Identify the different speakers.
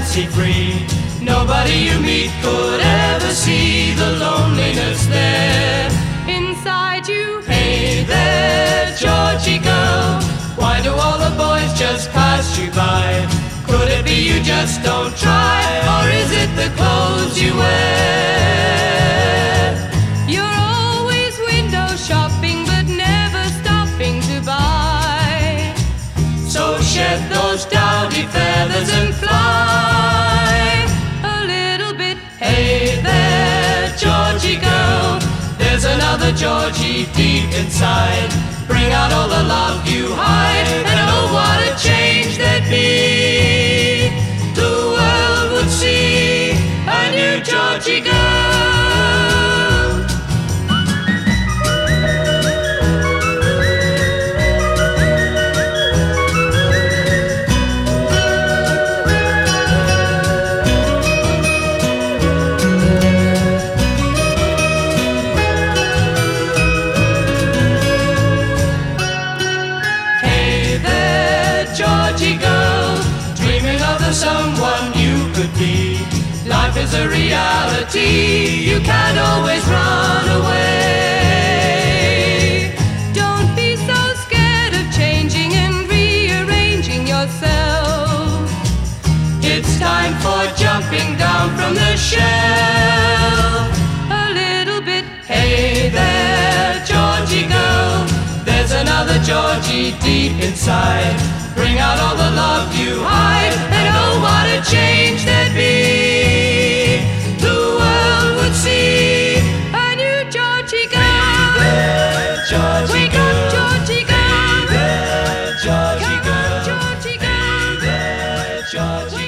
Speaker 1: fancy-free. Nobody you meet could ever see the loneliness there
Speaker 2: inside you.
Speaker 1: Hey there, Georgie girl, why do all the boys just pass you by? Could it be you just don't try, or is it the clothes you wear?
Speaker 2: You're always window shopping but never stopping to buy.
Speaker 1: So shed those dowdy feathers and fly
Speaker 2: A little bit.
Speaker 1: Hey there, Georgie girl, there's another Georgie deep inside. Bring out all the love you hide, and oh, what a change there'd be. The world would see a new Georgie girl. Georgie girl, dreaming of the someone you could be. Life is a reality, you can't always run away.
Speaker 2: Don't be so scared of changing and rearranging yourself.
Speaker 1: It's time for jumping down from the shelf.
Speaker 2: A little bit.
Speaker 1: Hey there, Georgie girl, there's another Georgie deep inside. Bring out all the love you hide, and oh, what a change there'd be. The world would see
Speaker 2: A new Georgie girl.
Speaker 1: Hey there, Georgie
Speaker 2: Wake
Speaker 1: girl.
Speaker 2: up, Georgie girl.
Speaker 1: Hey there, Georgie
Speaker 2: Come on,
Speaker 1: girl.
Speaker 2: Georgie girl.
Speaker 1: Hey there, Georgie